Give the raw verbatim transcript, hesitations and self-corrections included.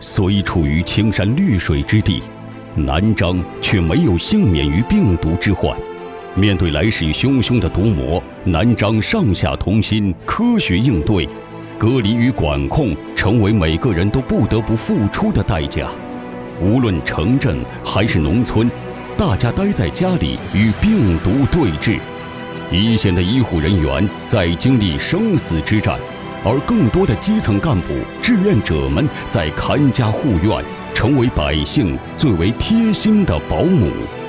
所以处于青山绿水之地，南张却没有幸免于病毒之患。面对来势汹汹的毒魔，南张上下同心，科学应对。隔离与管控成为每个人都不得不付出的代价。无论城镇还是农村，大家待在家里与病毒对峙。一线的医护人员在经历生死之战，而更多的基层干部、志愿者们在看家护院，成为百姓最为贴心的保姆。